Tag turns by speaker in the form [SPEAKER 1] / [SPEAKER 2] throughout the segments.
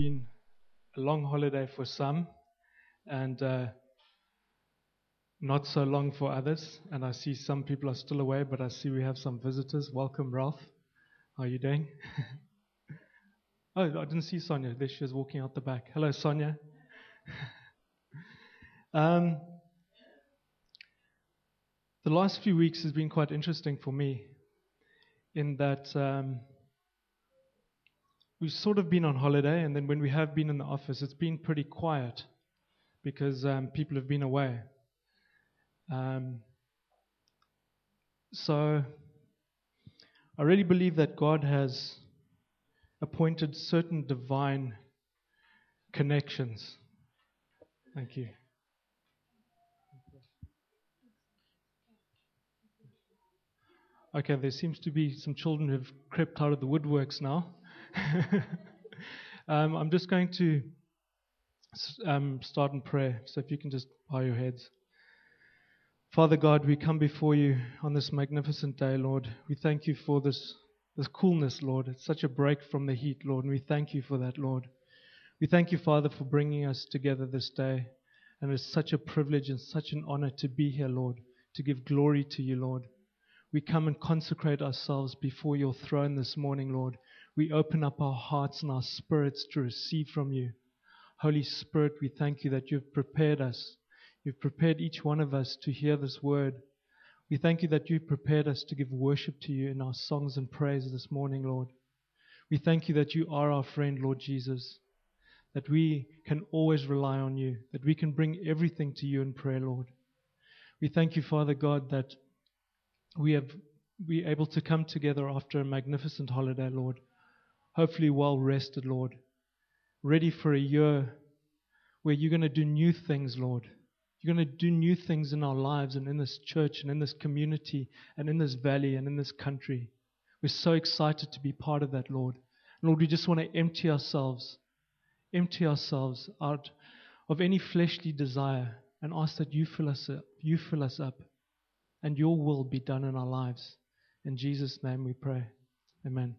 [SPEAKER 1] been a long holiday for some and not so long for others. And I see some people are still away, but I see we have some visitors. Welcome, Ralph. How are you doing? Oh, I didn't see Sonia. There she is walking out the back. Hello, Sonia. The last few weeks has been quite interesting for me in that we've sort of been on holiday, and then when we have been in the office, it's been pretty quiet because people have been away. So I really believe that God has appointed certain divine connections. Thank you. Okay, there seems to be some children who have crept out of the woodworks now. I'm just going to start in prayer, so if you can just bow your heads. Father God, we come before you on this magnificent day, Lord. We thank you for this coolness, Lord. It's such a break from the heat, Lord, and we thank you for that, Lord. We thank you, Father, for bringing us together this day. And it's such a privilege and such an honor to be here, Lord, to give glory to you, Lord. We come and consecrate ourselves before your throne this morning, Lord. We open up our hearts and our spirits to receive from you. Holy Spirit, we thank you that you've prepared us. You've prepared each one of us to hear this word. We thank you that you've prepared us to give worship to you in our songs and praise this morning, Lord. We thank you that you are our friend, Lord Jesus, that we can always rely on you, that we can bring everything to you in prayer, Lord. We thank you, Father God, that we're able to come together after a magnificent holiday, Lord, hopefully well rested, Lord, ready for a year where you're going to do new things, Lord. You're going to do new things in our lives and in this church and in this community and in this valley and in this country. We're so excited to be part of that, Lord. Lord, we just want to empty ourselves out of any fleshly desire and ask that you fill us up, and your will be done in our lives. In Jesus' name we pray. Amen.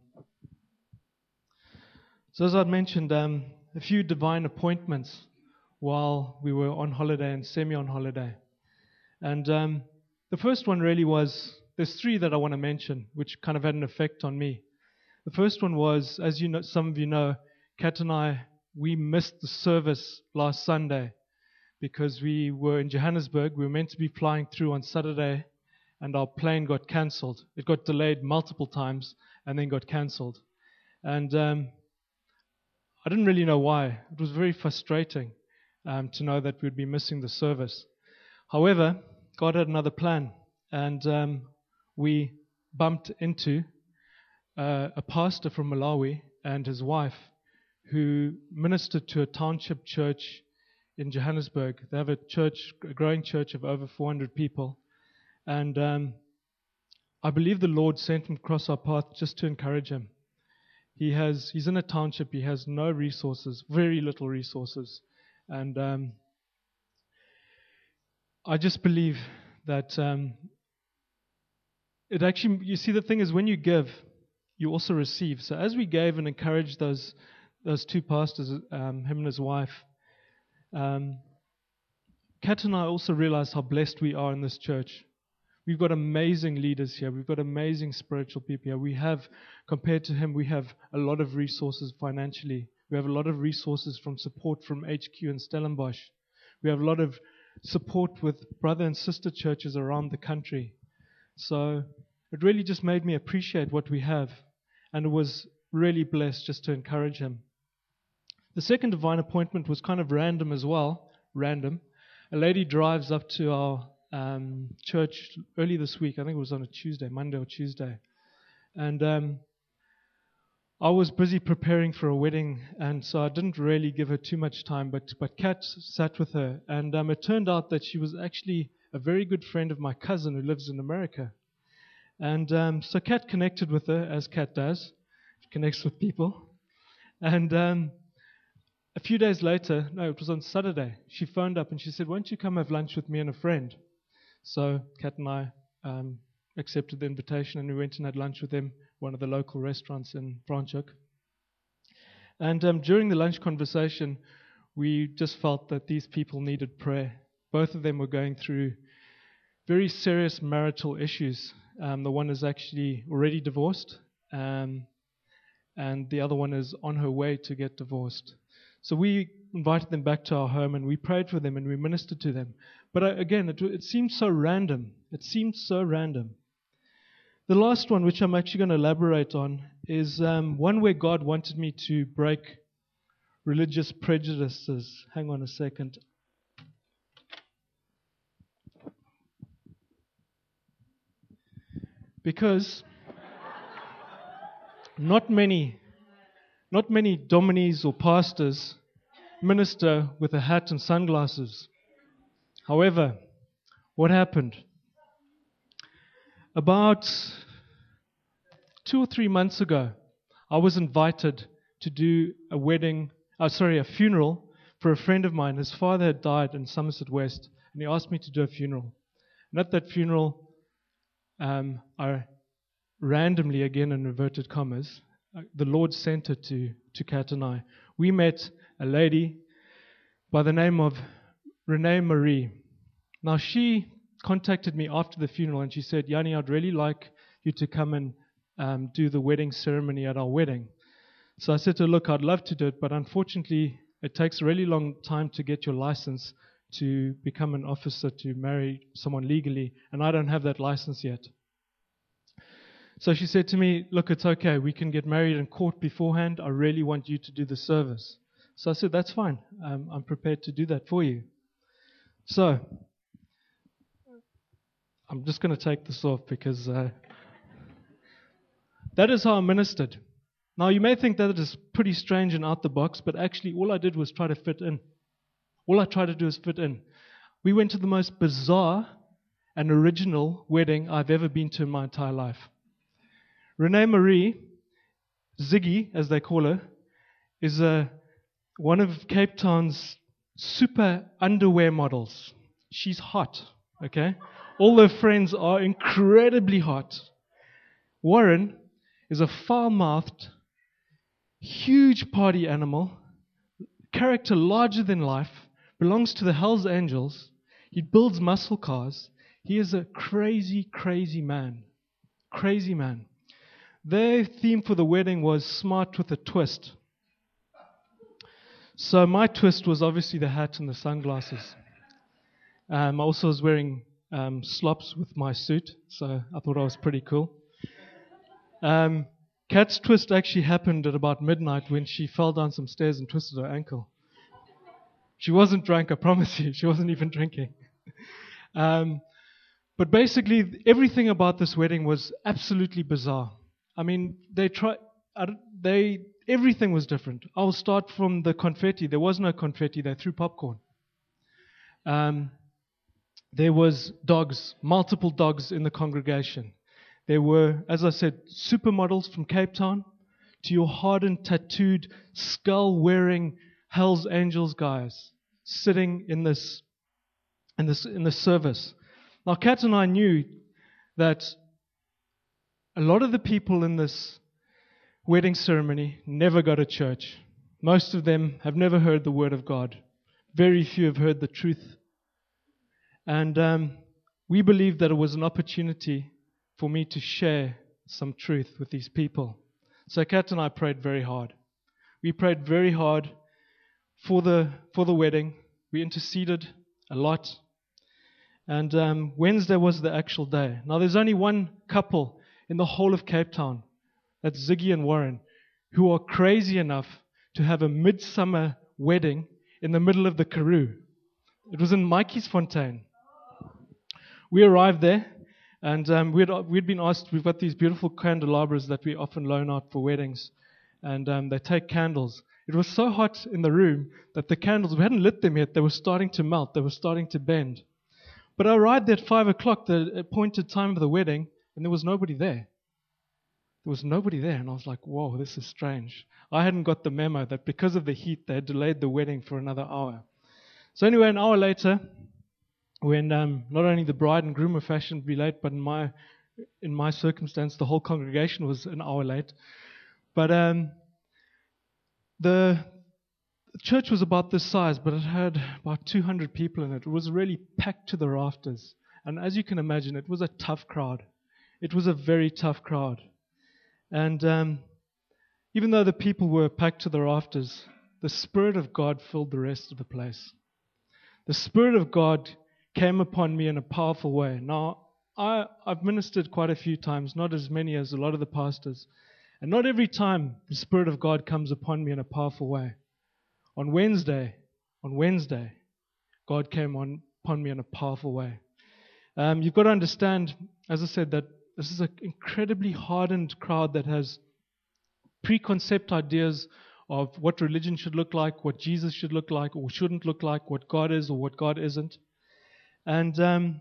[SPEAKER 1] So as I'd mentioned, a few divine appointments while we were on holiday and semi-on holiday. And the first one really was, there's three that I want to mention, which kind of had an effect on me. The first one was, as you know, some of you know, Kat and I, we missed the service last Sunday because we were in Johannesburg. We were meant to be flying through on Saturday, and our plane got cancelled. It got delayed multiple times and then got cancelled. And I didn't really know why. It was very frustrating to know that we'd be missing the service. However, God had another plan, and we bumped into a pastor from Malawi and his wife who ministered to a township church in Johannesburg. They have a growing church of over 400 people. And I believe the Lord sent him across our path just to encourage him. He's in a township. He has no resources, very little resources. And I just believe that it actually, you see, the thing is, when you give, you also receive. So as we gave and encouraged those two pastors, him and his wife, Kat and I also realized how blessed we are in this church. We've got amazing leaders here. We've got amazing spiritual people here. We have, compared to him, we have a lot of resources financially. We have a lot of resources from support from HQ and Stellenbosch. We have a lot of support with brother and sister churches around the country. So it really just made me appreciate what we have. And it was really blessed just to encourage him. The second divine appointment was kind of random as well. Random. A lady drives up to our church early this week. I think it was on a Tuesday, Monday or Tuesday. And I was busy preparing for a wedding, and so I didn't really give her too much time, but Kat sat with her, and it turned out that she was actually a very good friend of my cousin who lives in America. And so Kat connected with her, as Kat does. She connects with people. And a few days later, no, it was on Saturday, she phoned up and she said, "Won't you come have lunch with me and a friend?" So Kat and I accepted the invitation, and we went and had lunch with them, one of the local restaurants in Franschhoek. And during the lunch conversation, we just felt that these people needed prayer. Both of them were going through very serious marital issues. The one is actually already divorced, and the other one is on her way to get divorced. So we invited them back to our home, and we prayed for them, and we ministered to them. But again, it seemed so random. It seemed so random. The last one, which I'm actually going to elaborate on, is one where God wanted me to break religious prejudices. Hang on a second. Because not many dominees or pastors minister with a hat and sunglasses. However, what happened? About 2 or 3 months ago, I was invited to do a funeral for a friend of mine. His father had died in Somerset West, and he asked me to do a funeral. And at that funeral, I randomly, again in inverted commas, the Lord sent it to Kat and I. We met a lady by the name of Renee Marie. Now, she contacted me after the funeral and she said, Yanni, I'd really like you to come and do the wedding ceremony at our wedding. So I said to her, look, I'd love to do it, but unfortunately it takes a really long time to get your license to become an officer to marry someone legally, and I don't have that license yet. So she said to me, look, it's okay, we can get married in court beforehand. I really want you to do the service. So I said, that's fine. I'm prepared to do that for you. So I'm just going to take this off because that is how I ministered. Now, you may think that it is pretty strange and out the box, but actually all I did was try to fit in. All I tried to do is fit in. We went to the most bizarre and original wedding I've ever been to in my entire life. Renee Marie, Ziggy, as they call her, is one of Cape Town's super underwear models. She's hot, okay? All her friends are incredibly hot. Warren is a foul-mouthed, huge party animal, character larger than life, belongs to the Hells Angels. He builds muscle cars. He is a crazy, crazy man. Crazy man. Their theme for the wedding was smart with a twist. So my twist was obviously the hat and the sunglasses. I also was wearing slops with my suit, so I thought I was pretty cool. Kat's twist actually happened at about midnight when she fell down some stairs and twisted her ankle. She wasn't drunk, I promise you. She wasn't even drinking. But basically, everything about this wedding was absolutely bizarre. I mean, everything was different. I'll start from the confetti. There was no confetti. They threw popcorn. There was dogs, multiple dogs in the congregation. There were, as I said, supermodels from Cape Town to your hardened, tattooed, skull-wearing Hells Angels guys sitting in this service. Now, Kat and I knew that a lot of the people in this wedding ceremony never go to church. Most of them have never heard the word of God. Very few have heard the truth. And we believed that it was an opportunity for me to share some truth with these people. So Kat and I prayed very hard. We prayed very hard for the wedding. We interceded a lot. And Wednesday was the actual day. Now there's only one couple in the whole of Cape Town, that's Ziggy and Warren, who are crazy enough to have a midsummer wedding in the middle of the Karoo. It was in Mikey's Fontaine. We arrived there, and we'd been asked, we've got these beautiful candelabras that we often loan out for weddings, and they take candles. It was so hot in the room that the candles, we hadn't lit them yet, they were starting to melt, they were starting to bend. But I arrived there at 5 o'clock, the appointed time of the wedding, and there was nobody there. There was nobody there, and I was like, whoa, this is strange. I hadn't got the memo that because of the heat, they had delayed the wedding for another hour. So anyway, an hour later, when not only the bride and groom were fashioned to be late, but in my circumstance, the whole congregation was an hour late. But The church was about this size, but it had about 200 people in it. It was really packed to the rafters. And as you can imagine, it was a tough crowd. It was a very tough crowd. And even though the people were packed to the rafters, the Spirit of God filled the rest of the place. The Spirit of God came upon me in a powerful way. Now, I've ministered quite a few times, not as many as a lot of the pastors. And not every time the Spirit of God comes upon me in a powerful way. On Wednesday, God came upon me in a powerful way. You've got to understand, as I said, that this is an incredibly hardened crowd that has preconceived ideas of what religion should look like, what Jesus should look like or shouldn't look like, what God is or what God isn't. And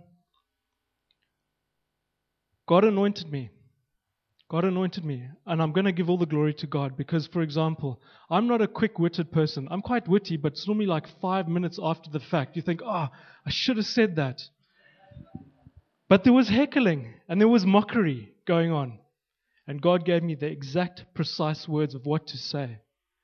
[SPEAKER 1] God anointed me. God anointed me. And I'm going to give all the glory to God because, for example, I'm not a quick-witted person. I'm quite witty, but it's normally like 5 minutes after the fact. You think, I should have said that. But there was heckling and there was mockery going on. And God gave me the exact, precise words of what to say.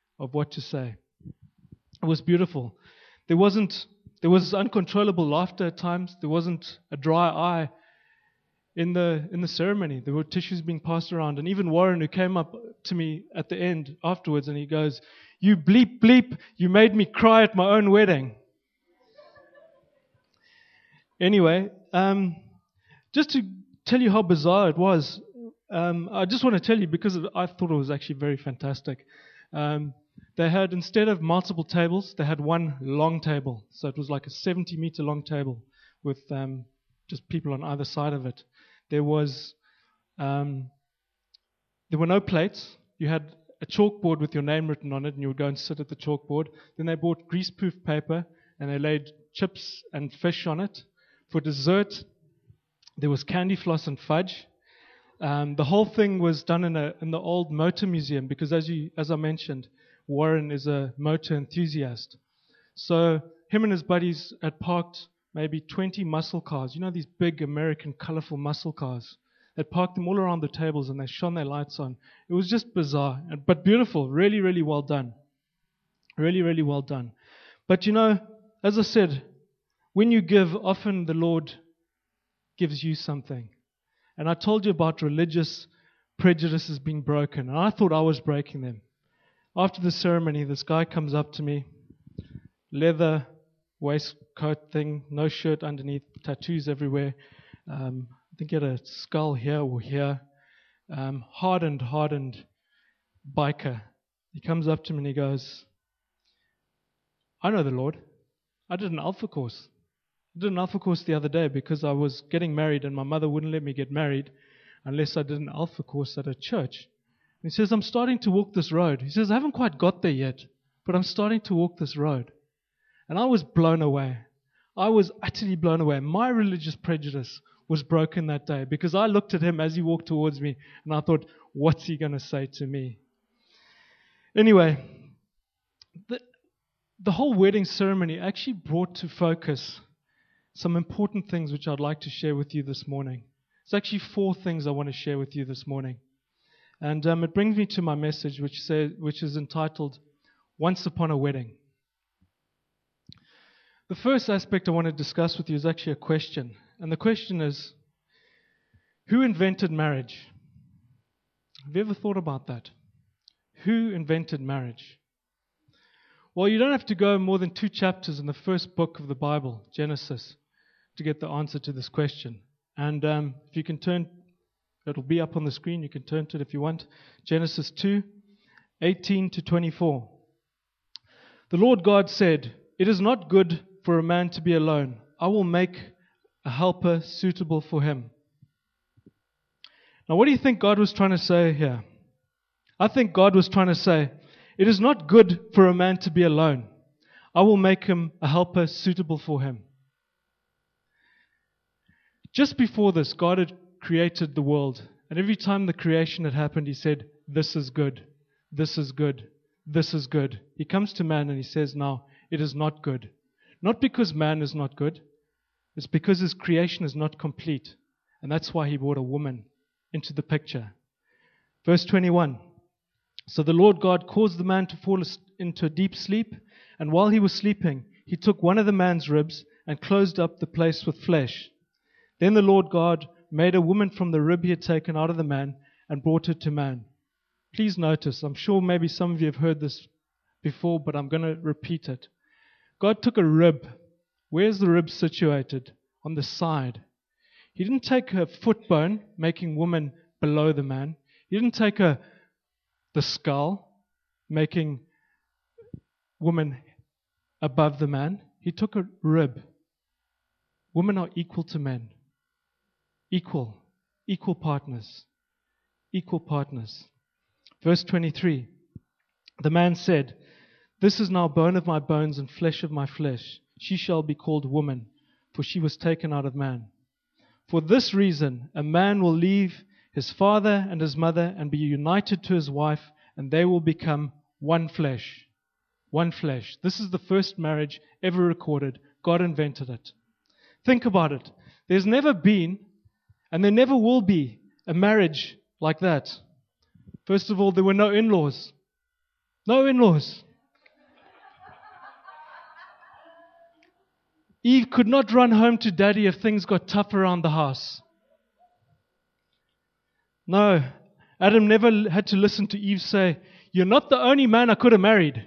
[SPEAKER 1] It was beautiful. There was uncontrollable laughter at times. There wasn't a dry eye in the ceremony. There were tissues being passed around. And even Warren, who came up to me at the end afterwards, and he goes, "You bleep, bleep, you made me cry at my own wedding." Anyway, just to tell you how bizarre it was, I just want to tell you because I thought it was actually very fantastic. They had, instead of multiple tables, they had one long table. So it was like a 70-meter long table with just people on either side of it. There were no plates. You had a chalkboard with your name written on it, and you would go and sit at the chalkboard. Then they bought greaseproof paper, and they laid chips and fish on it. For dessert, there was candy floss and fudge. The whole thing was done in the old motor museum because, as I mentioned, Warren is a motor enthusiast. So him and his buddies had parked maybe 20 muscle cars. You know, these big American colorful muscle cars. They parked them all around the tables and they shone their lights on. It was just bizarre, but beautiful. Really, really well done. Really, really well done. But you know, as I said, when you give, often the Lord gives you something. And I told you about religious prejudices being broken. And I thought I was breaking them. After the ceremony, this guy comes up to me, leather waistcoat thing, no shirt underneath, tattoos everywhere. I think he had a skull here or here. Hardened biker. He comes up to me and he goes, "I know the Lord. I did an Alpha course. I did an Alpha course the other day because I was getting married and my mother wouldn't let me get married unless I did an Alpha course at a church." And he says, "I'm starting to walk this road." He says, "I haven't quite got there yet, but I'm starting to walk this road." And I was blown away. I was utterly blown away. My religious prejudice was broken that day because I looked at him as he walked towards me and I thought, what's he going to say to me? Anyway, the whole wedding ceremony actually brought to focus some important things which I'd like to share with you this morning. It's actually 4 things I want to share with you this morning. And it brings me to my message, which is entitled, Once Upon a Wedding. The first aspect I want to discuss with you is actually a question. And the question is, who invented marriage? Have you ever thought about that? Who invented marriage? Well, you don't have to go more than 2 chapters in the first book of the Bible, Genesis, to get the answer to this question. And if you can turn, it'll be up on the screen. You can turn to it if you want. Genesis 2:18 to 24. The Lord God said, "It is not good for a man to be alone. I will make a helper suitable for him." Now, what do you think God was trying to say here? I think God was trying to say, it is not good for a man to be alone. I will make him a helper suitable for him. Just before this, God had created the world. And every time the creation had happened, He said, "This is good. This is good. This is good." He comes to man and He says, "Now, it is not good." Not because man is not good. It's because his creation is not complete. And that's why He brought a woman into the picture. Verse 21. So the Lord God caused the man to fall into a deep sleep, and while he was sleeping, he took one of the man's ribs and closed up the place with flesh. Then the Lord God made a woman from the rib he had taken out of the man and brought her to man. Please notice, I'm sure maybe some of you have heard this before, but I'm going to repeat it. God took a rib. Where's the rib situated? On the side. He didn't take her foot bone, making woman below the man. He didn't take the skull, making woman above the man. He took a rib. Women are equal to men. Equal partners. Equal partners. Verse 23. The man said, "This is now bone of my bones and flesh of my flesh. She shall be called woman, for she was taken out of man. For this reason, a man will leave his father and his mother and be united to his wife, and they will become one flesh." One flesh. This is the first marriage ever recorded. God invented it. Think about it. There's never been, and there never will be, a marriage like that. First of all, there were no in-laws. No in-laws. Eve could not run home to daddy if things got tough around the house. No, Adam never had to listen to Eve say, "You're not the only man I could have married."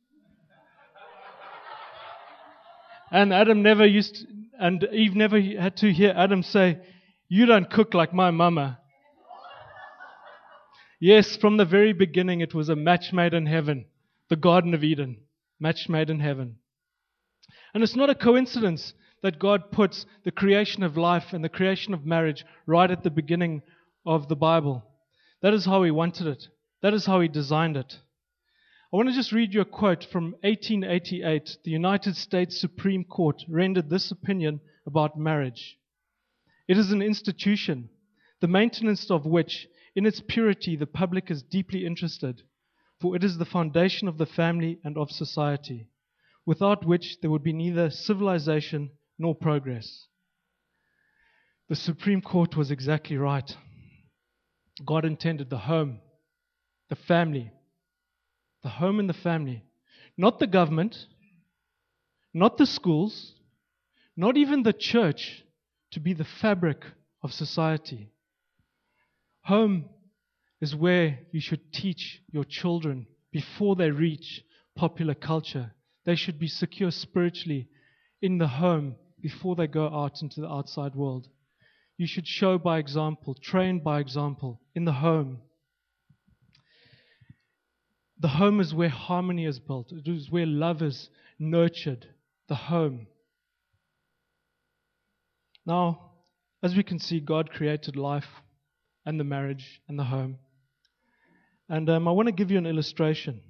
[SPEAKER 1] And Eve never had to hear Adam say, "You don't cook like my mama." Yes, from the very beginning it was a match made in heaven. The Garden of Eden. Match made in heaven. And it's not a coincidence that God puts the creation of life and the creation of marriage right at the beginning of the Bible. That is how He wanted it. That is how He designed it. I want to just read you a quote from 1888. The United States Supreme Court rendered this opinion about marriage. "It is an institution, the maintenance of which, in its purity, the public is deeply interested, for it is the foundation of the family and of society, without which there would be neither civilization nor progress." The Supreme Court was exactly right. God intended the home, the family, the home and the family, not the government, not the schools, not even the church, to be the fabric of society. Home is where you should teach your children before they reach popular culture. They should be secure spiritually in the home before they go out into the outside world. You should show by example, train by example in the home. The home is where harmony is built. It is where love is nurtured. The home. Now, as we can see, God created life and the marriage and the home. And I want to give you an illustration.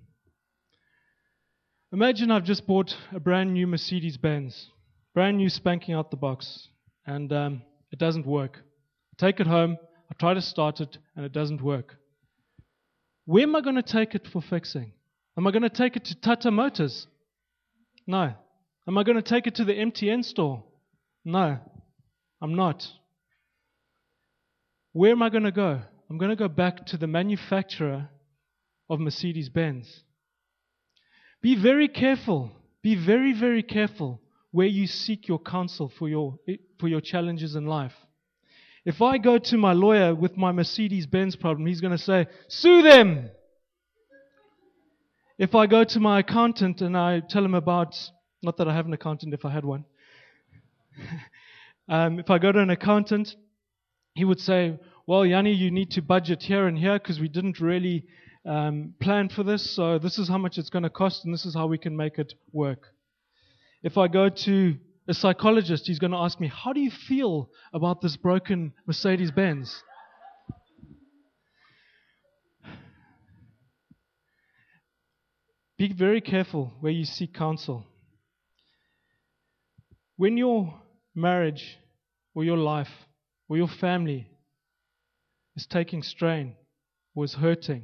[SPEAKER 1] Imagine I've just bought a brand new Mercedes-Benz. Brand new, spanking out the box. And it doesn't work. I take it home, I try to start it, and it doesn't work. Where am I going to take it for fixing? Am I going to take it to Tata Motors? No. Am I going to take it to the MTN store? No, I'm not. Where am I going to go? I'm going to go back to the manufacturer of Mercedes-Benz. Be very careful. Be very, very careful where you seek your counsel for your challenges in life. If I go to my lawyer with my Mercedes-Benz problem, he's going to say, "Sue them!" If I go to my accountant and I tell him about, not that I have an accountant if I had one. If I go to an accountant, he would say, "Well, Yanni, you need to budget here and here because we didn't really plan for this. So this is how much it's going to cost and this is how we can make it work." If I go to a psychologist, he's going to ask me, "How do you feel about this broken Mercedes-Benz?" Be very careful where you seek counsel. When your marriage or your life or your family is taking strain or is hurting,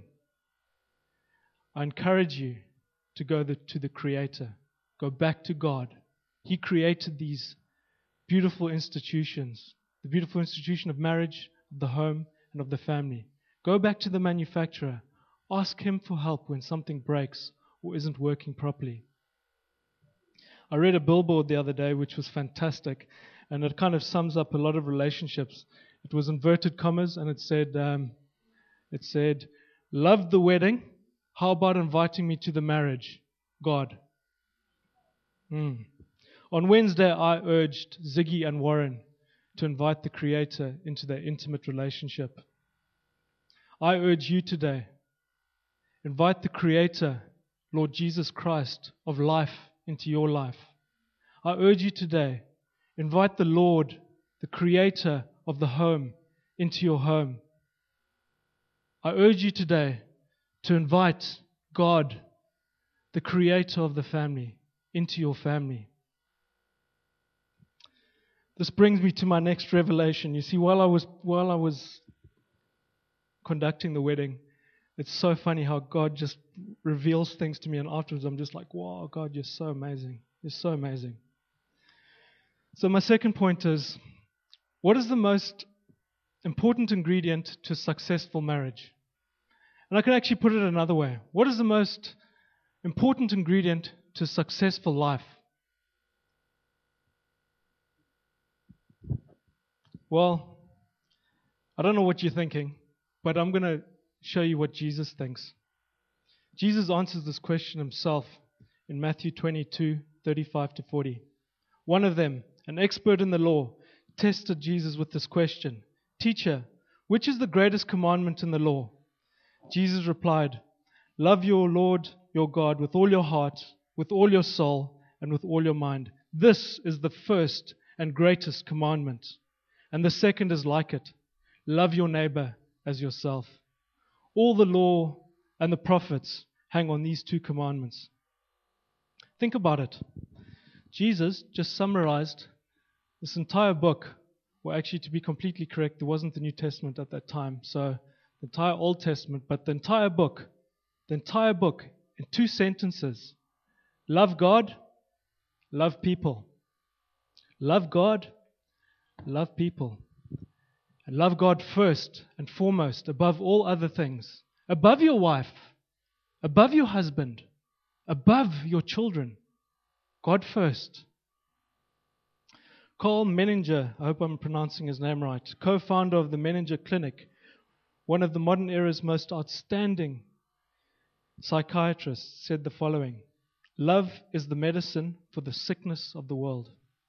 [SPEAKER 1] I encourage you to go to the Creator. Go back to God. He created these beautiful institutions, the beautiful institution of marriage, of the home, and of the family. Go back to the manufacturer. Ask Him for help when something breaks or isn't working properly. I read a billboard the other day which was fantastic, and it kind of sums up a lot of relationships. It was inverted commas, and it said, "Love the wedding. How about inviting me to the marriage? God." On Wednesday, I urged Ziggy and Warren to invite the Creator into their intimate relationship. I urge you today, invite the Creator, Lord Jesus Christ, of life into your life. I urge you today, invite the Lord, the Creator of the home, into your home. I urge you today to invite God, the Creator of the family, into your family. This brings me to my next revelation. You see, while I was conducting the wedding, it's so funny how God just reveals things to me, and afterwards I'm just like, wow, God, you're so amazing. You're so amazing. So my second point is, what is the most important ingredient to successful marriage? And I can actually put it another way. What is the most important ingredient to successful life? Well, I don't know what you're thinking, but I'm going to show you what Jesus thinks. Jesus answers this question himself in Matthew 22:35-40. One of them, an expert in the law, tested Jesus with this question: "Teacher, which is the greatest commandment in the law?" Jesus replied, "Love your Lord your God with all your heart, with all your soul, and with all your mind. This is the first and greatest commandment. And the second is like it. Love your neighbor as yourself. All the law and the prophets hang on these two commandments." Think about it. Jesus just summarized this entire book. Well, actually, to be completely correct, there wasn't the New Testament at that time. So the entire Old Testament, but the entire book in 2 sentences. Love God, love people. Love God, love people. And love God first and foremost, above all other things. Above your wife, above your husband, above your children. God first. Carl Menninger, I hope I'm pronouncing his name right, co-founder of the Menninger Clinic, one of the modern era's most outstanding psychiatrists, said the following: "Love is the medicine for the sickness of the world."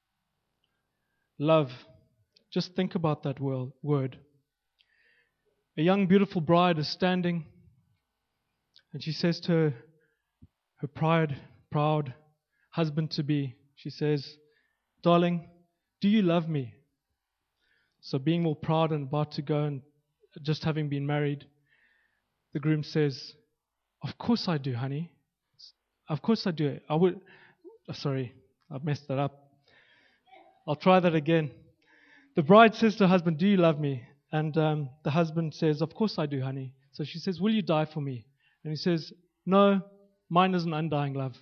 [SPEAKER 1] Love. Just think about that word. A young, beautiful bride is standing, and she says to her proud husband-to-be, she says, "Darling, do you love me?" So being all proud and about to go, and just having been married, the groom says, "Of course I do, honey. Of course I do. Sorry, I messed that up. I'll try that again. The bride says to her husband, "Do you love me?" And the husband says, "Of course I do, honey." So she says, "Will you die for me?" And he says, "No, mine is an undying love."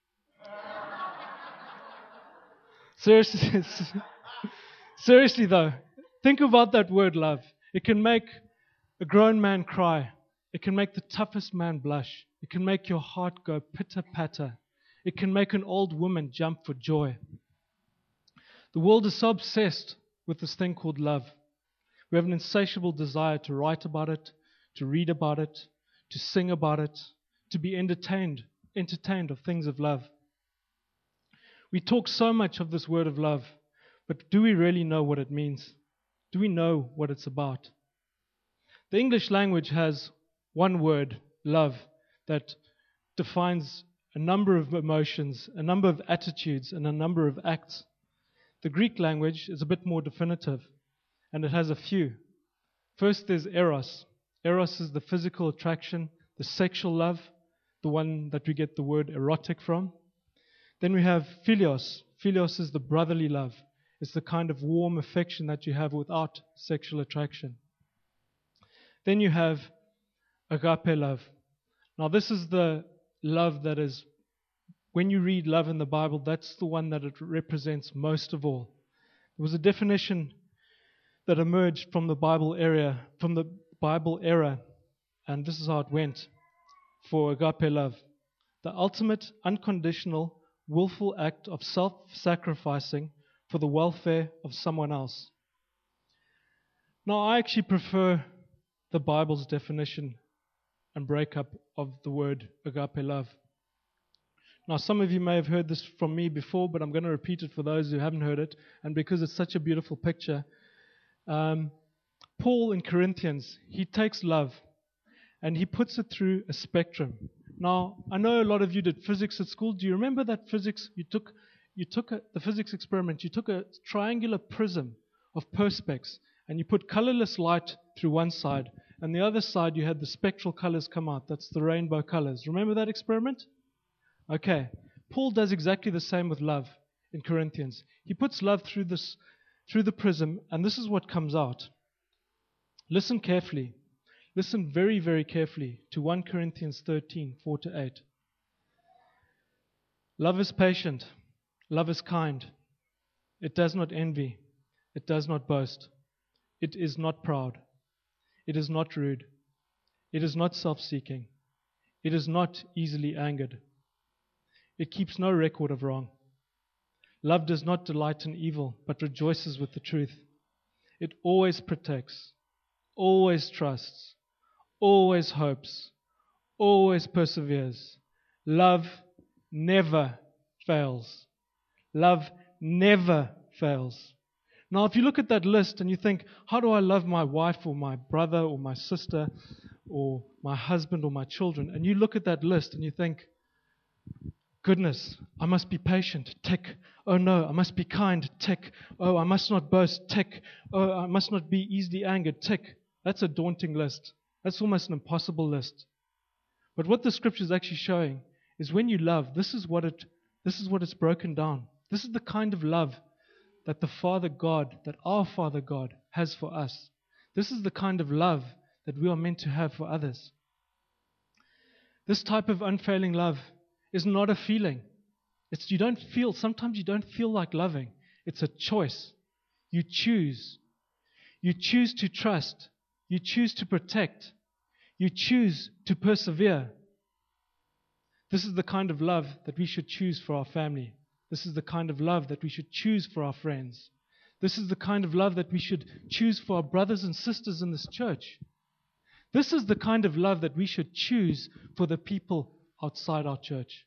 [SPEAKER 1] Seriously though, think about that word love. It can make a grown man cry. It can make the toughest man blush. It can make your heart go pitter-patter. It can make an old woman jump for joy. The world is so obsessed with this thing called love. We have an insatiable desire to write about it, to read about it, to sing about it, to be entertained of things of love. We talk so much of this word of love, but do we really know what it means? Do we know what it's about? The English language has one word, love, that defines a number of emotions, a number of attitudes, and a number of acts. The Greek language is a bit more definitive, and it has a few. First, there's eros. Eros is the physical attraction, the sexual love, the one that we get the word erotic from. Then we have philios. Philios is the brotherly love. It's the kind of warm affection that you have without sexual attraction. Then you have agape love. Now this is the love that is, when you read love in the Bible, that's the one that it represents most of all. There was a definition that emerged from the Bible era, and this is how it went. for agape love, the ultimate, unconditional, willful act of self-sacrificing for the welfare of someone else. Now, I actually prefer the Bible's definition and breakup of the word agape love. Now, some of you may have heard this from me before, but I'm going to repeat it for those who haven't heard it, and because it's such a beautiful picture. Paul in Corinthians, he takes love and he puts it through a spectrum. Now, I know a lot of you did physics at school. Do you remember that physics? You took the physics experiment. You took a triangular prism of perspex, and you put colorless light through one side, and the other side you had the spectral colors come out. That's the rainbow colors. Remember that experiment? Okay. Paul does exactly the same with love in Corinthians. He puts love through the prism, and this is what comes out. Listen carefully. Listen very, very carefully to 1 Corinthians 13, 4-8. Love is patient. Love is kind. It does not envy. It does not boast. It is not proud. It is not rude. It is not self-seeking. It is not easily angered. It keeps no record of wrong. Love does not delight in evil, but rejoices with the truth. It always protects, always trusts, always hopes, always perseveres. Love never fails. Love never fails. Now, if you look at that list and you think, how do I love my wife or my brother or my sister or my husband or my children? And you look at that list and you think, goodness, I must be patient. Tick. Oh no, I must be kind. Tick. Oh, I must not boast. Tick. Oh, I must not be easily angered. Tick. That's a daunting list. That's almost an impossible list. But what the scripture is actually showing is when you love, this is what it's broken down. This is the kind of love that our Father God has for us. This is the kind of love that we are meant to have for others. This type of unfailing love is not a feeling. Sometimes you don't feel like loving. It's a choice. You choose. You choose to trust. You choose to protect. You choose to persevere. This is the kind of love that we should choose for our family. This is the kind of love that we should choose for our friends. This is the kind of love that we should choose for our brothers and sisters in this church. This is the kind of love that we should choose for the people outside our church.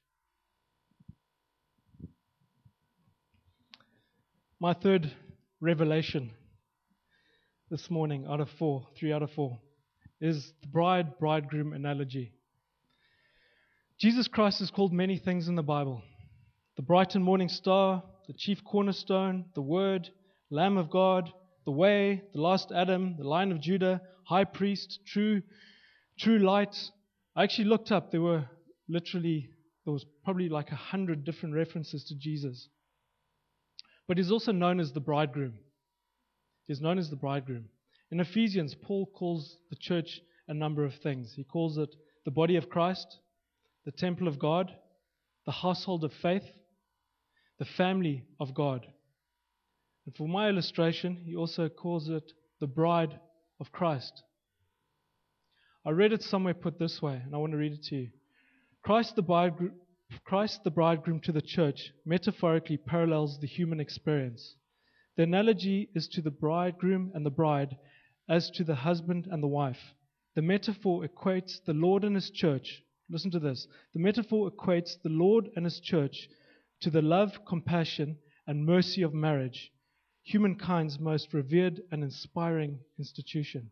[SPEAKER 1] My third revelation this morning out of 3 out of 4, is the bride-bridegroom analogy. Jesus Christ is called many things in the Bible. The bright and morning star, the chief cornerstone, the Word, Lamb of God, the way, the last Adam, the Lion of Judah, high priest, true light. I actually looked up, there was probably like 100 different references to Jesus. But he's also known as the bridegroom. He's known as the bridegroom. In Ephesians, Paul calls the church a number of things. He calls it the body of Christ, the temple of God, the household of faith, the family of God. And for my illustration, he also calls it the bride of Christ. I read it somewhere put this way, and I want to read it to you. Christ the bridegroom to the church metaphorically parallels the human experience. The analogy is to the bridegroom and the bride as to the husband and the wife. The metaphor equates the Lord and His church. Listen to this. The metaphor equates the Lord and His church to the love, compassion, and mercy of marriage, humankind's most revered and inspiring institution.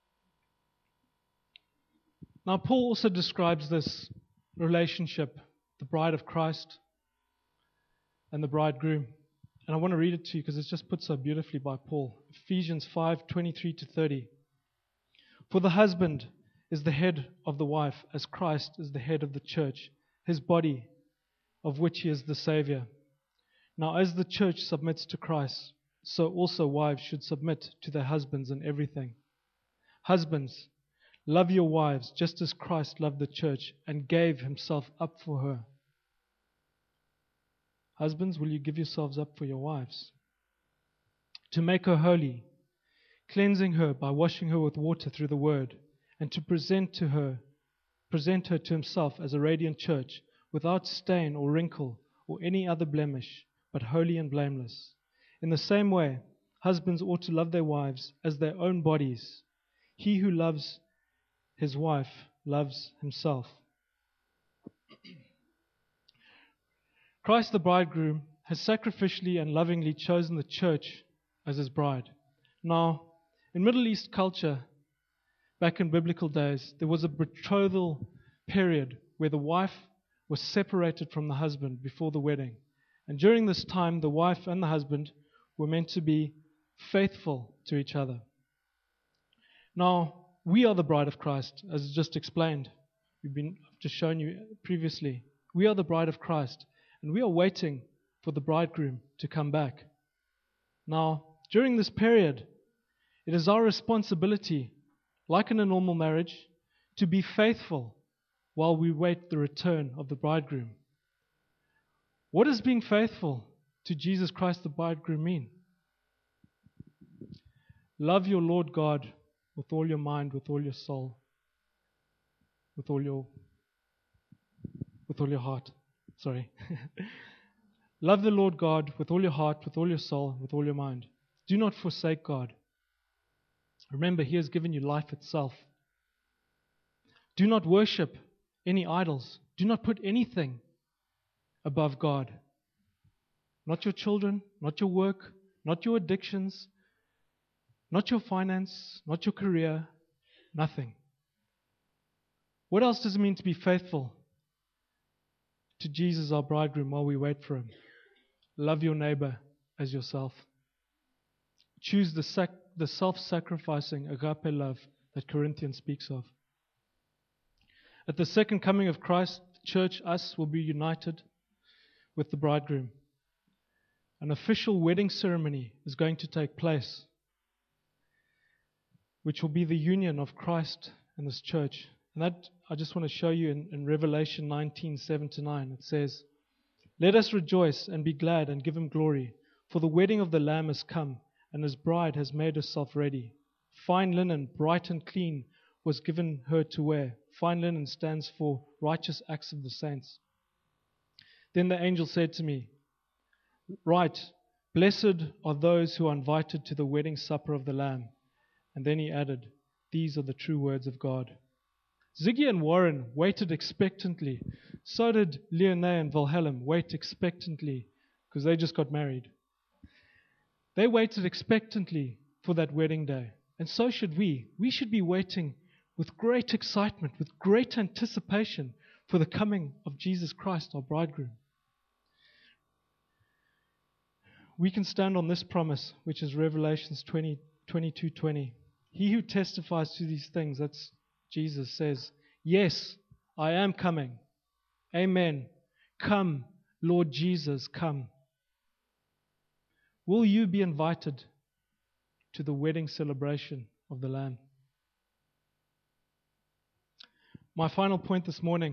[SPEAKER 1] Now, Paul also describes this relationship, the bride of Christ and the bridegroom. And I want to read it to you because it's just put so beautifully by Paul. Ephesians 5:23-30. For the husband is the head of the wife, as Christ is the head of the church, His body, of which He is the Savior. Now, as the church submits to Christ, so also wives should submit to their husbands in everything. Husbands, love your wives just as Christ loved the church and gave Himself up for her. Husbands, will you give yourselves up for your wives? To make her holy, cleansing her by washing her with water through the word, and to present her present her to himself as a radiant church, without stain or wrinkle or any other blemish, but holy and blameless. In the same way, husbands ought to love their wives as their own bodies. He who loves his wife loves himself. Christ the bridegroom has sacrificially and lovingly chosen the church as his bride. Now, in Middle East culture, back in biblical days, there was a betrothal period where the wife was separated from the husband before the wedding. And during this time, the wife and the husband were meant to be faithful to each other. Now, we are the bride of Christ, as just explained. I've just shown you previously. We are the bride of Christ, and we are waiting for the bridegroom to come back. Now, during this period, it is our responsibility, like in a normal marriage, to be faithful while we wait the return of the bridegroom. What does being faithful to Jesus Christ the bridegroom mean? Love your Lord God with all your mind, with all your soul, with all your heart. Love the Lord God with all your heart, with all your soul, with all your mind. Do not forsake God. Remember, He has given you life itself. Do not worship any idols. Do not put anything above God. Not your children, not your work, not your addictions, not your finance, not your career, nothing. What else does it mean to be faithful to Jesus, our bridegroom, while we wait for Him? Love your neighbor as yourself. Choose the self-sacrificing agape love that Corinthians speaks of. At the second coming of Christ, the church, us, will be united with the bridegroom. An official wedding ceremony is going to take place, which will be the union of Christ and this church. And that I just want to show you in Revelation 19:7-9. It says, "Let us rejoice and be glad and give Him glory, for the wedding of the Lamb has come, and His bride has made herself ready. Fine linen, bright and clean, was given her to wear." Fine linen stands for righteous acts of the saints. Then the angel said to me, "Write, blessed are those who are invited to the wedding supper of the Lamb." And then he added, "These are the true words of God." Ziggy and Warren waited expectantly. So did Leonie and Wilhelm wait expectantly because they just got married. They waited expectantly for that wedding day. And so should we. We should be waiting with great excitement, with great anticipation for the coming of Jesus Christ, our bridegroom. We can stand on this promise, which is Revelations 22:20. He who testifies to these things, that's Jesus, says, "Yes, I am coming. Amen. Come, Lord Jesus, come." Will you be invited to the wedding celebration of the Lamb? My final point this morning: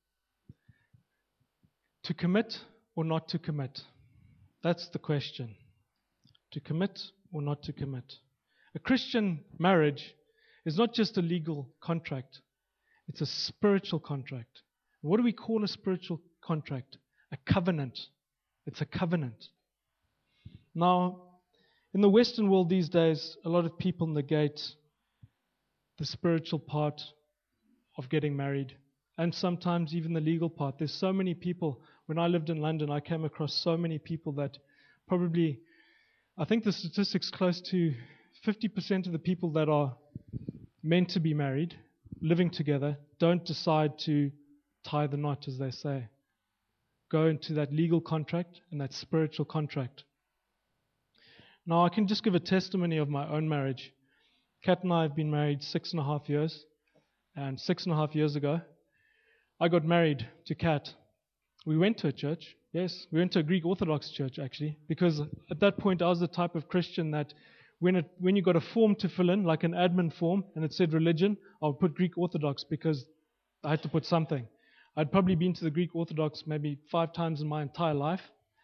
[SPEAKER 1] to commit or not to commit? That's the question. To commit or not to commit? A Christian marriage is not just a legal contract, it's a spiritual contract. What do we call a spiritual contract? A covenant. It's a covenant. Now, in the Western world these days, a lot of people negate the spiritual part of getting married, and sometimes even the legal part. There's so many people. When I lived in London, I came across so many people that probably, I think the statistic's close to 50% of the people that are meant to be married, living together, don't decide to tie the knot, as they say. Go into that legal contract and that spiritual contract. Now, I can just give a testimony of my own marriage. Kat and I have been married 6.5 years, and 6.5 years ago, I got married to Kat. We went to a church. Yes, we went to a Greek Orthodox church, actually, because at that point I was the type of Christian that when you got a form to fill in, like an admin form, and it said religion, I would put Greek Orthodox because I had to put something. I'd probably been to the Greek Orthodox maybe 5 times in my entire life.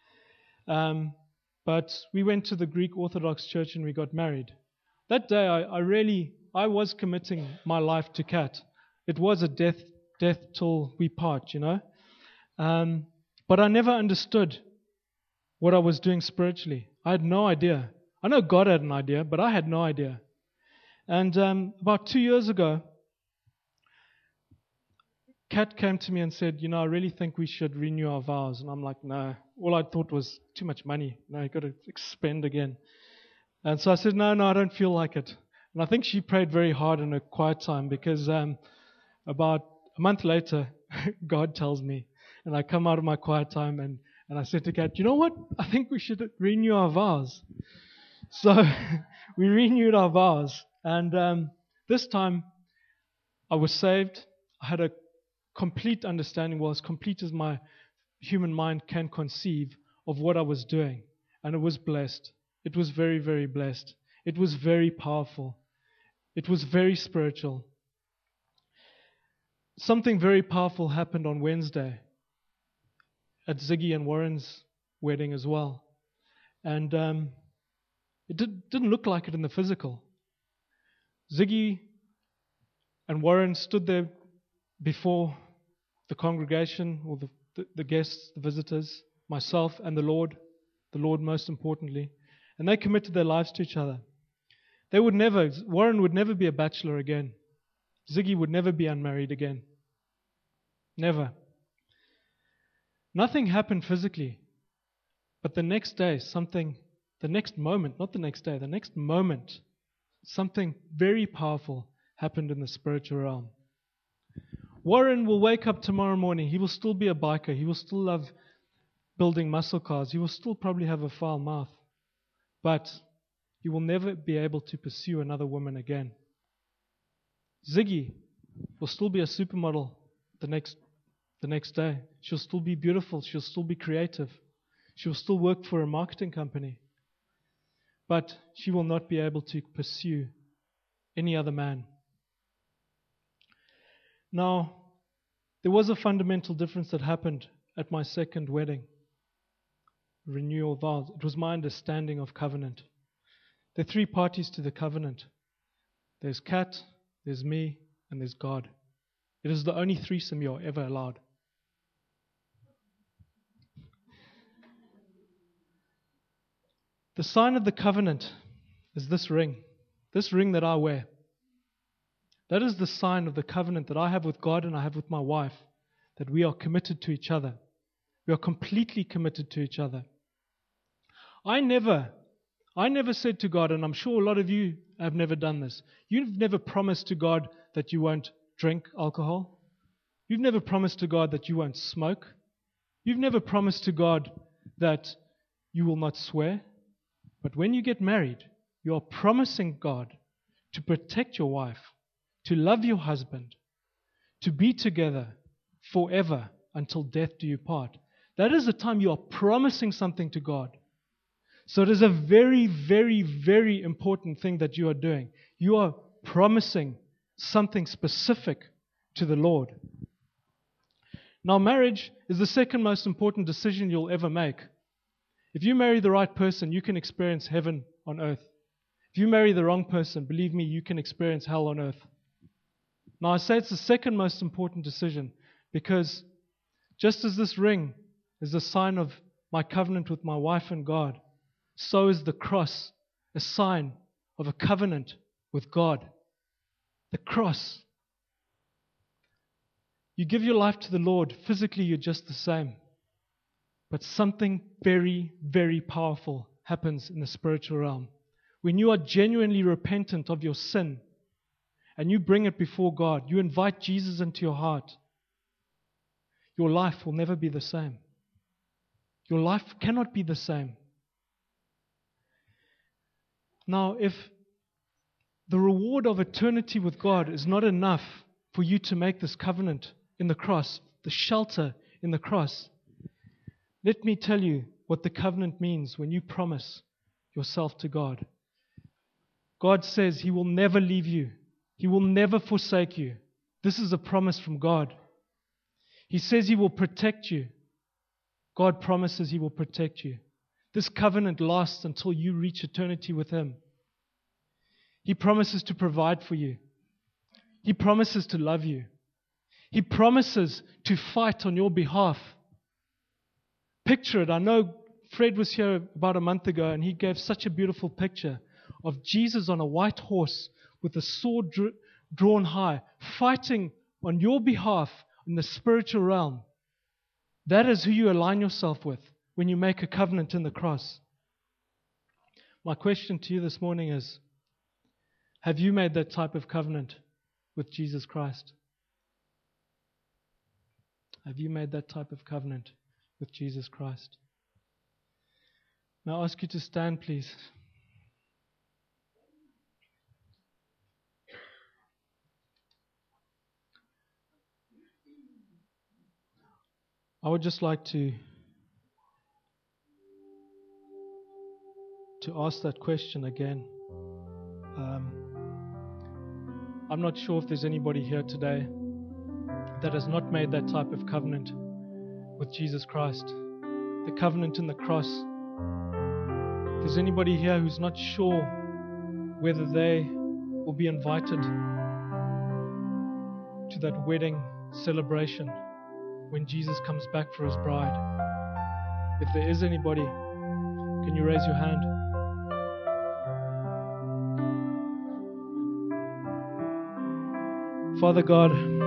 [SPEAKER 1] But we went to the Greek Orthodox church and we got married. That day I was committing my life to Kat. It was a death death till we part, But I never understood what I was doing spiritually. I had no idea. I know God had an idea, but I had no idea. And about 2 years ago, Kat came to me and said, I really think we should renew our vows. And I'm like, no. All I thought was too much money. No, you've got to expend again. And so I said, no, I don't feel like it. And I think she prayed very hard in her quiet time, because about a month later, God tells me, and I come out of my quiet time and I said to Kat, you know what? I think we should renew our vows. So we renewed our vows. And this time I was saved. I had a complete understanding, well, as complete as my human mind can conceive, of what I was doing. And it was blessed. It was very, very blessed. It was very powerful. It was very spiritual. Something very powerful happened on Wednesday at Ziggy and Warren's wedding as well. And it didn't look like it in the physical. Ziggy and Warren stood there before the congregation, or the guests, the visitors, myself and the Lord most importantly, and they committed their lives to each other. Warren would never be a bachelor again. Ziggy would never be unmarried again. Never. Nothing happened physically, but the next moment, something very powerful happened in the spiritual realm. Warren will wake up tomorrow morning. He will still be a biker. He will still love building muscle cars. He will still probably have a foul mouth. But he will never be able to pursue another woman again. Ziggy will still be a supermodel the next day. She'll still be beautiful. She'll still be creative. She'll still work for a marketing company. But she will not be able to pursue any other man. Now, there was a fundamental difference that happened at my second wedding. Renewal vows. It was my understanding of covenant. There are three parties to the covenant. There's Kat, there's me, and there's God. It is the only threesome you're ever allowed. The sign of the covenant is this ring that I wear. That is the sign of the covenant that I have with God and I have with my wife, that we are committed to each other. We are completely committed to each other. I never said to God, and I'm sure a lot of you have never done this, you've never promised to God that you won't drink alcohol. You've never promised to God that you won't smoke. You've never promised to God that you will not swear. But when you get married, you are promising God to protect your wife, to love your husband, to be together forever until death do you part. That is the time you are promising something to God. So it is a very, very, very important thing that you are doing. You are promising something specific to the Lord. Now, marriage is the second most important decision you'll ever make. If you marry the right person, you can experience heaven on earth. If you marry the wrong person, believe me, you can experience hell on earth. Now, I say it's the second most important decision because just as this ring is the sign of my covenant with my wife and God, so is the cross a sign of a covenant with God. The cross. You give your life to the Lord, physically you're just the same. But something very, very powerful happens in the spiritual realm. When you are genuinely repentant of your sin and you bring it before God, you invite Jesus into your heart, your life will never be the same. Your life cannot be the same. Now, if the reward of eternity with God is not enough for you to make this covenant in the cross, the shelter in the cross, let me tell you what the covenant means when you promise yourself to God. God says He will never leave you. He will never forsake you. This is a promise from God. He says He will protect you. God promises He will protect you. This covenant lasts until you reach eternity with Him. He promises to provide for you. He promises to love you. He promises to fight on your behalf. Picture it. I know Fred was here about a month ago and he gave such a beautiful picture of Jesus on a white horse with a sword drawn high, fighting on your behalf in the spiritual realm. That is who you align yourself with when you make a covenant in the cross. My question to you this morning is, have you made that type of covenant with Jesus Christ? Have you made that type of covenant with Jesus Christ? May I ask you to stand, please? I would just like to ask that question again. I'm not sure if there's anybody here today that has not made that type of covenant with Jesus Christ. The covenant in the cross. If there's anybody here who's not sure whether they will be invited to that wedding celebration when Jesus comes back for His bride. If there is anybody, can you raise your hand? Father God,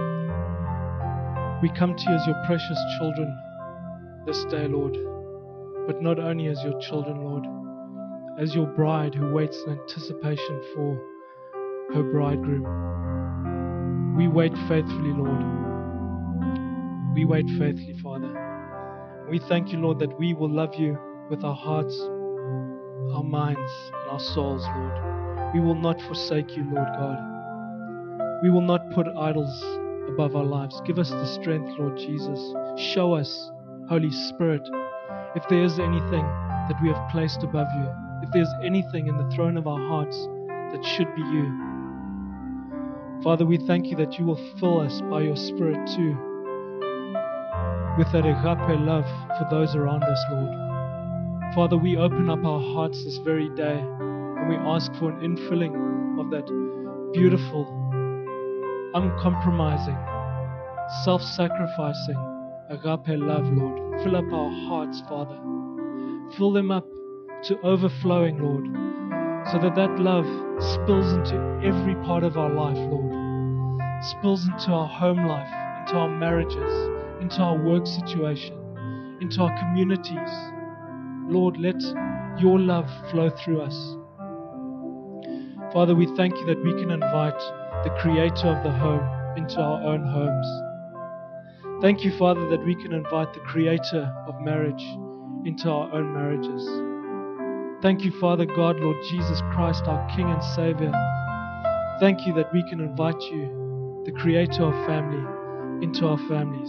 [SPEAKER 1] we come to you as your precious children this day, Lord. But not only as your children, Lord, as your bride who waits in anticipation for her bridegroom. We wait faithfully, Lord. We wait faithfully, Father. We thank you, Lord, that we will love you with our hearts, our minds, and our souls, Lord. We will not forsake you, Lord God. We will not put idols above our lives. Give us the strength, Lord Jesus. Show us, Holy Spirit, if there is anything that we have placed above you, if there's anything in the throne of our hearts that should be you. Father, we thank you that you will fill us by your Spirit too, with that agape love for those around us, Lord. Father, we open up our hearts this very day and we ask for an infilling of that beautiful, uncompromising, self-sacrificing agape love, Lord. Fill up our hearts, Father. Fill them up to overflowing, Lord, so that that love spills into every part of our life, Lord. Spills into our home life, into our marriages, into our work situation, into our communities. Lord, let your love flow through us. Father, we thank you that we can invite the creator of the home into our own homes. Thank you, Father, that we can invite the creator of marriage into our own marriages. Thank you, Father God, Lord Jesus Christ, our King and Savior. Thank you that we can invite you, the creator of family, into our families.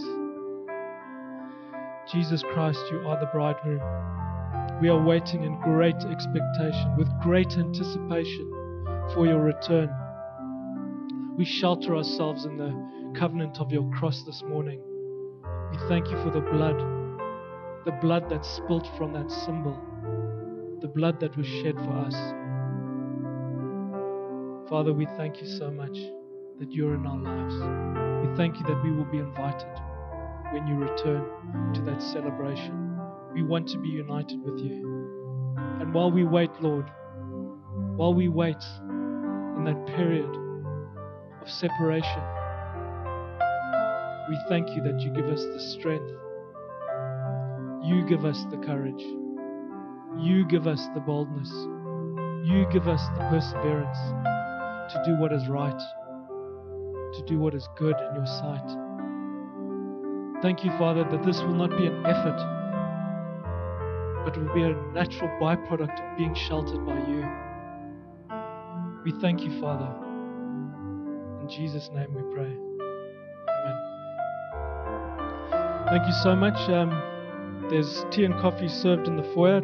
[SPEAKER 1] Jesus Christ, you are the bridegroom. We are waiting in great expectation, with great anticipation for your return. We shelter ourselves in the covenant of your cross this morning. We thank you for the blood that spilled from that symbol, the blood that was shed for us. Father, we thank you so much that you're in our lives. We thank you that we will be invited when you return to that celebration. We want to be united with you. And while we wait, Lord, while we wait in that period of separation, we thank you that you give us the strength. You give us the courage. You give us the boldness. You give us the perseverance to do what is right, to do what is good in your sight. Thank you, Father, that this will not be an effort, but it will be a natural byproduct of being sheltered by you. We thank you, Father. In Jesus' name we pray. Amen. Thank you so much. There's tea and coffee served in the foyer.